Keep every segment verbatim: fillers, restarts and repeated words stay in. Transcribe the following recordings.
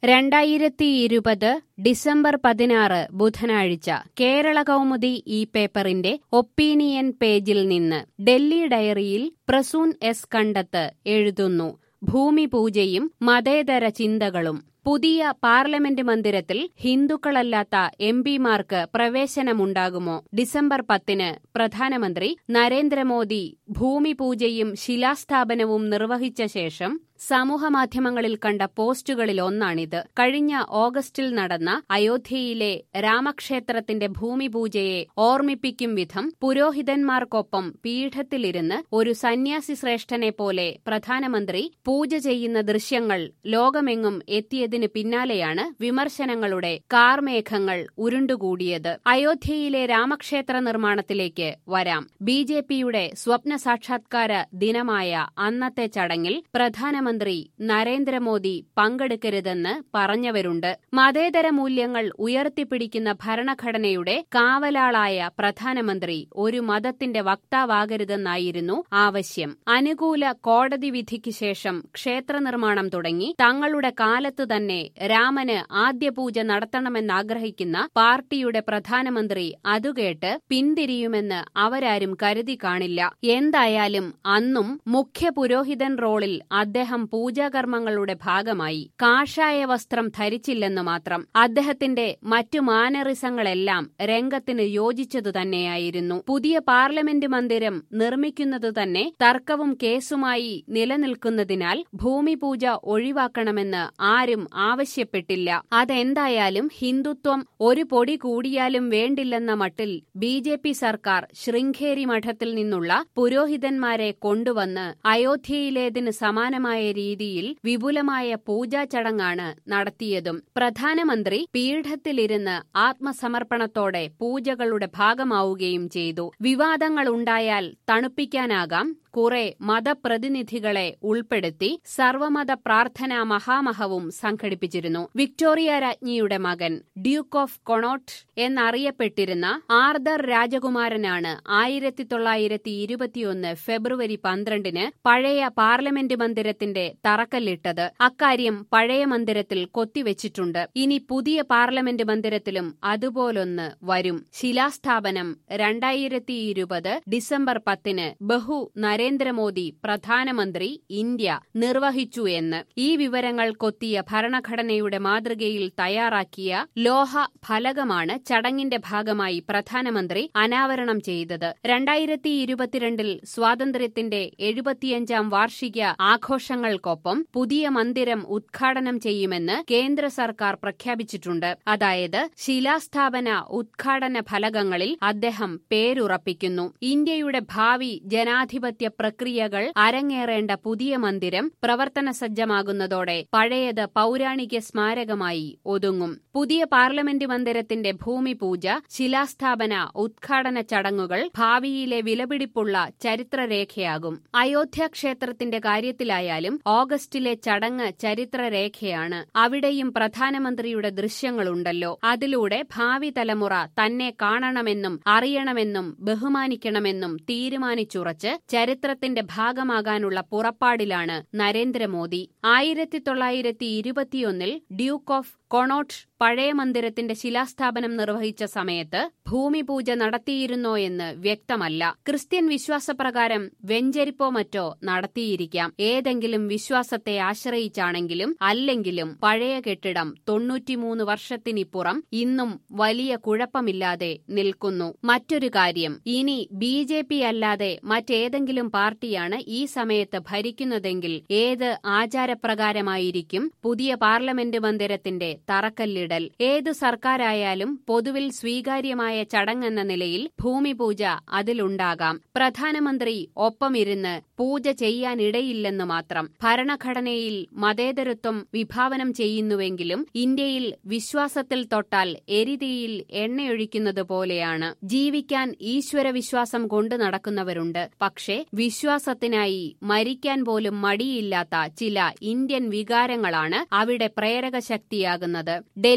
രണ്ടായിരത്തി ഇരുപത് ഡിസംബർ പതിനാറ് ബുധനാഴ്ച കേരള കൗമുദി ഈ പേപ്പറിന്റെ ഒപ്പീനിയൻ പേജിൽ നിന്ന് ഡൽഹി ഡയറിയിൽ പ്രസൂൻ എസ് കണ്ടത്ത് എഴുതുന്നു. ഭൂമിപൂജയും മതേതര ചിന്തകളും. പുതിയ പാർലമെന്റ് മന്ദിരത്തിൽ ഹിന്ദുക്കളല്ലാത്ത എം പിമാർക്ക് പ്രവേശനമുണ്ടാകുമോ? ഡിസംബർ പത്തിന് പ്രധാനമന്ത്രി നരേന്ദ്രമോദി ഭൂമിപൂജയും ശിലാസ്ഥാപനവും നിർവഹിച്ച ശേഷം സമൂഹമാധ്യമങ്ങളിൽ കണ്ട പോസ്റ്റുകളിൽ ഒന്നാണിത്. കഴിഞ്ഞ ഓഗസ്റ്റിൽ നടന്ന അയോധ്യയിലെ രാമക്ഷേത്രത്തിന്റെ ഭൂമിപൂജയെ ഓർമ്മിപ്പിക്കും വിധം പുരോഹിതന്മാർക്കൊപ്പം പീഠത്തിലിരുന്ന് ഒരു സന്യാസി ശ്രേഷ്ഠനെ പോലെ പ്രധാനമന്ത്രി പൂജ ചെയ്യുന്ന ദൃശ്യങ്ങൾ ലോകമെങ്ങും എത്തിയതിന് പിന്നാലെയാണ് വിമർശനങ്ങളുടെ കാർമേഘങ്ങൾ ഉരുണ്ടുകൂടിയത്. അയോധ്യയിലെ രാമക്ഷേത്ര നിർമ്മാണത്തിലേക്ക് വരാം. ബി ജെ പിയുടെ സ്വപ്ന സാക്ഷാത്കാര ദിനമായ അന്നത്തെ ചടങ്ങിൽ പ്രധാനമന്ത്രി മന്ത്രി നരേന്ദ്രമോദി പങ്കെടുക്കരുതെന്ന് പറഞ്ഞവരുണ്ട്. മതേതര മൂല്യങ്ങൾ ഉയർത്തിപ്പിടിക്കുന്ന ഭരണഘടനയുടെ കാവലാളായ പ്രധാനമന്ത്രി ഒരു മതത്തിന്റെ വക്താവാകരുതെന്നായിരുന്നു ആവശ്യം. അനുകൂല കോടതി വിധിക്ക് ശേഷം ക്ഷേത്ര നിർമ്മാണം തുടങ്ങി. തങ്ങളുടെ കാലത്ത് തന്നെ രാമന് ആദ്യ പൂജ നടത്തണമെന്നാഗ്രഹിക്കുന്ന പാർട്ടിയുടെ പ്രധാനമന്ത്രി അതുകേട്ട് പിന്തിരിയുമെന്ന് അവരാരും കരുതി കാണില്ല. എന്തായാലും അന്നും മുഖ്യ പുരോഹിതൻ റോളിൽ അദ്ദേഹം പൂജാകർമ്മങ്ങളുടെ ഭാഗമായി. കാഷായ വസ്ത്രം ധരിച്ചില്ലെന്നു മാത്രം. അദ്ദേഹത്തിന്റെ മറ്റു മാനറിസങ്ങളെല്ലാം രംഗത്തിന് യോജിച്ചതു തന്നെയായിരുന്നു. പുതിയ പാർലമെന്റ് മന്ദിരം നിർമ്മിക്കുന്നത് തന്നെ തർക്കവും കേസുമായി നിലനിൽക്കുന്നതിനാൽ ഭൂമിപൂജ ഒഴിവാക്കണമെന്ന് ആരും ആവശ്യപ്പെട്ടില്ല. അതെന്തായാലും ഹിന്ദുത്വം ഒരു പൊടി കൂടിയാലും വേണ്ടില്ലെന്ന മട്ടിൽ ബി ജെ പി സർക്കാർ ശൃംഗേരി മഠത്തിൽ നിന്നുള്ള പുരോഹിതന്മാരെ കൊണ്ടുവന്ന് അയോധ്യയിലേതിന് സമാനമായ രീതിയിൽ വിപുലമായ പൂജാ ചടങ്ങാണ് നടത്തിയതും. പ്രധാനമന്ത്രി പീഠത്തിലിരുന്ന് ആത്മസമർപ്പണത്തോടെ പൂജകളുടെ ഭാഗമാവുകയും ചെയ്തു. വിവാദങ്ങളുണ്ടായാൽ തണുപ്പിക്കാനാകാം കുറെ മതപ്രതിനിധികളെ ഉൾപ്പെടുത്തി സർവമത പ്രാർത്ഥനാ മഹാമഹവും സംഘടിപ്പിച്ചിരുന്നു. വിക്ടോറിയ രാജ്ഞിയുടെ മകൻ ഡ്യൂക്ക് ഓഫ് കൊണോട്ട് എന്നറിയപ്പെട്ടിരുന്ന ആർതർ രാജകുമാരനാണ് ആയിരത്തി തൊള്ളായിരത്തി ഇരുപത്തിയൊന്ന് ഫെബ്രുവരി പന്ത്രണ്ടിന് പഴയ പാർലമെന്റ് മന്ദിരത്തിന്റെ തറക്കല്ലിട്ടത്. അക്കാര്യം പഴയ മന്ദിരത്തിൽ കൊത്തിവെച്ചിട്ടുണ്ട്. ഇനി പുതിയ പാർലമെന്റ് മന്ദിരത്തിലും അതുപോലൊന്ന് വരും. ശിലാസ്ഥാപനം രണ്ടായിരത്തി ഇരുപത് ഡിസംബർ പത്തിന് ബഹു നരേന്ദ്രമോദി പ്രധാനമന്ത്രി ഇന്ത്യ നിർവഹിച്ചു എന്ന് ഈ വിവരങ്ങൾ കൊത്തിയ ഭരണഘടനയുടെ മാതൃകയിൽ തയ്യാറാക്കിയ ലോഹ ഫലകമാണ് ചടങ്ങിന്റെ ഭാഗമായി പ്രധാനമന്ത്രി അനാവരണം ചെയ്തത്. രണ്ടായിരത്തി ഇരുപത്തിരണ്ടിൽ സ്വാതന്ത്ര്യത്തിന്റെ എഴുപത്തിയഞ്ചാം വാർഷിക ആഘോഷങ്ങൾക്കൊപ്പം പുതിയ മന്ദിരം ഉദ്ഘാടനം ചെയ്യുമെന്ന് കേന്ദ്ര സർക്കാർ പ്രഖ്യാപിച്ചിട്ടുണ്ട്. അതായത് ശിലാസ്ഥാപന ഉദ്ഘാടന ഫലകങ്ങളിൽ അദ്ദേഹം പേരുറപ്പിക്കുന്നു. ഇന്ത്യയുടെ ഭാവി ജനാധിപത്യ പ്രക്രിയകൾ അരങ്ങേറേണ്ട പുതിയ മന്ദിരം പ്രവർത്തന സജ്ജമാകുന്നതോടെ പഴയത് പൗരാണിക സ്മാരകമായി ഒതുങ്ങും. പുതിയ പാർലമെന്റ് മന്ദിരത്തിന്റെ ഭൂമിപൂജ, ശിലാസ്ഥാപന, ഉദ്ഘാടന ചടങ്ങുകൾ ഭാവിയിലെ വിലപിടിപ്പുള്ള ചരിത്രരേഖയാകും. അയോധ്യ ക്ഷേത്രത്തിന്റെ കാര്യത്തിലായാലും ഓഗസ്റ്റിലെ ചടങ്ങ് ചരിത്രരേഖയാണ്. അവിടെയും പ്രധാനമന്ത്രിയുടെ ദൃശ്യങ്ങളുണ്ടല്ലോ. അതിലൂടെ ഭാവി തലമുറ തന്നെ കാണണമെന്നും അറിയണമെന്നും ബഹുമാനിക്കണമെന്നും തീരുമാനിച്ചുറച്ച് ചരിത്രത്തിന്റെ ഭാഗമാകാനുള്ള പുറപ്പാടിലാണ് നരേന്ദ്രമോദി. ആയിരത്തി തൊള്ളായിരത്തി ഇരുപത്തിയൊന്നിൽ ഡ്യൂക്ക് ഓഫ് കൊണോട്ട് പഴയ മന്ദിരത്തിന്റെ ശിലാസ്ഥാപനം നിർവഹിച്ച സമയത്ത് ഭൂമിപൂജ നടത്തിയിരുന്നോ എന്ന് വ്യക്തമല്ല. ക്രിസ്ത്യൻ വിശ്വാസപ്രകാരം വെഞ്ചരിപ്പോ മറ്റോ നടത്തിയിരിക്കാം. ഏതെങ്കിലും വിശ്വാസത്തെ ആശ്രയിച്ചാണെങ്കിലും അല്ലെങ്കിലും പഴയ കെട്ടിടം തൊണ്ണൂറ്റിമൂന്ന് വർഷത്തിനിപ്പുറം ഇന്നും വലിയ കുഴപ്പമില്ലാതെ നിൽക്കുന്നു. മറ്റൊരു കാര്യം, ഇനി ബി ജെ പി അല്ലാതെ മറ്റേതെങ്കിലും പാർട്ടിയാണ് ഈ സമയത്ത് ഭരിക്കുന്നതെങ്കിൽ ഏത് ആചാരപ്രകാരമായിരിക്കും പുതിയ പാർലമെന്റ് മന്ദിരത്തിന്റെ തറക്കല്ലിടൽ? ഏതു സർക്കാരായാലും പൊതുവിൽ സ്വീകാര്യമായ ചടങ്ങെന്ന നിലയിൽ ഭൂമിപൂജ അതിലുണ്ടാകാം. പ്രധാനമന്ത്രി ഒപ്പമിരുന്ന് പൂജ ചെയ്യാനിടയില്ലെന്ന് മാത്രം. ഭരണഘടനയിൽ മതേതരത്വം വിഭാവനം ചെയ്യുന്നുവെങ്കിലും ഇന്ത്യയിൽ വിശ്വാസത്തിൽ തൊട്ടാൽ എരിതീയിൽ എണ്ണയൊഴിക്കുന്നത് പോലെയാണ്. ജീവിക്കാൻ ഈശ്വരവിശ്വാസം കൊണ്ടു നടക്കുന്നവരുണ്ട്. പക്ഷേ വിശ്വാസത്തിനായി മരിക്കാൻ പോലും മടിയില്ലാത്ത ചില ഇന്ത്യൻ വികാരങ്ങളാണ് അവിടെ പ്രേരക ശക്തിയാകുന്നത്. ഡൽഹി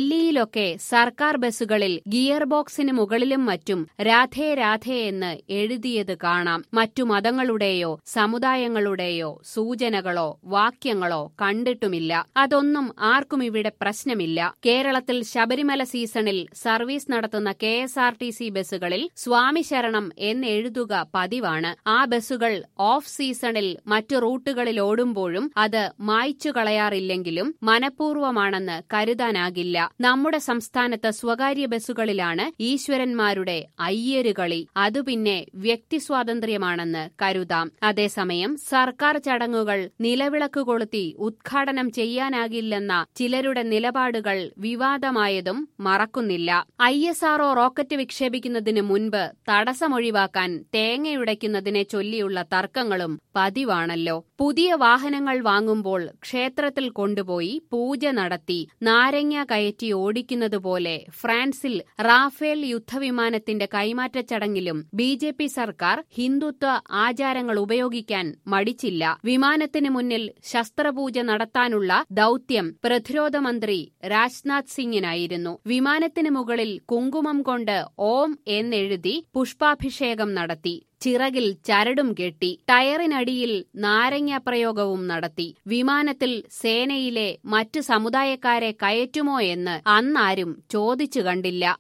ഡൽഹിയിലൊക്കെ സർക്കാർ ബസ്സുകളിൽ ഗിയർ ബോക്സിന് മുകളിലും മറ്റും രാധേ രാധേ എന്ന് എഴുതിയത് കാണാം. മറ്റു മതങ്ങളുടെയോ സമുദായങ്ങളുടെയോ സൂചനകളോ വാക്യങ്ങളോ കണ്ടിട്ടുമില്ല. അതൊന്നും ആർക്കും ഇവിടെ പ്രശ്നമില്ല. കേരളത്തിൽ ശബരിമല സീസണിൽ സർവീസ് നടത്തുന്ന K S R T C ബസ്സുകളിൽ സ്വാമി ശരണം എന്നെഴുതുക പതിവാണ്. ആ ബസ്സുകൾ ഓഫ് സീസണിൽ മറ്റു റൂട്ടുകളിൽ ഓടുമ്പോഴും അത് മായ്ച്ചു കളയാറില്ലെങ്കിലും മനഃപൂർവമാണെന്ന് കരുതാനാകില്ല. നമ്മുടെ സംസ്ഥാനത്ത് സ്വകാര്യ ബസ്സുകളിലാണ് ഈശ്വരന്മാരുടെ അയ്യരുകളി. അതു പിന്നെ വ്യക്തിസ്വാതന്ത്ര്യമാണെന്ന് കരുതാം. അതേസമയം സർക്കാർ ചടങ്ങുകൾ നിലവിളക്ക് കൊളുത്തി ഉദ്ഘാടനം ചെയ്യാനാകില്ലെന്ന ചിലരുടെ നിലപാടുകൾ വിവാദമായതും മറക്കുന്നില്ല. I S R O rocket വിക്ഷേപിക്കുന്നതിന് മുൻപ് തടസ്സമൊഴിവാക്കാൻ തേങ്ങയുടയ്ക്കുന്നതിനെ ചൊല്ലിയുള്ള തർക്കങ്ങളും പതിവാണല്ലോ. പുതിയ വാഹനങ്ങൾ വാങ്ങുമ്പോൾ ക്ഷേത്രത്തിൽ കൊണ്ടുപോയി പൂജ നടത്തി നാരങ്ങ കയറ്റി ഓടിക്കുന്നതുപോലെ ഫ്രാൻസിൽ റാഫേൽ യുദ്ധവിമാനത്തിന്റെ കൈമാറ്റ ചടങ്ങിലും ബി ജെ പി സർക്കാർ ഹിന്ദുത്വ ആചാരങ്ങൾ ഉപയോഗിക്കാൻ മടിച്ചില്ല. വിമാനത്തിന് മുന്നിൽ ശസ്ത്രപൂജ നടത്താനുള്ള ദൌത്യം പ്രതിരോധ മന്ത്രി രാജ്നാഥ് സിംഗിനായിരുന്നു. വിമാനത്തിന് മുകളിൽ കുങ്കുമം കൊണ്ട് ഓം എന്നെഴുതി പുഷ്പാഭിഷേകം നടത്തി. ചിറകിൽ ചരടും കെട്ടി. ടയറിനടിയിൽ നാരങ്ങ പ്രയോഗവും നടത്തി. വിമാനത്തിൽ സേനയിലെ മറ്റു സമുദായക്കാരെ കയറ്റുമോ എന്ന് അന്നാരും ചോദിച്ചു കണ്ടില്ല.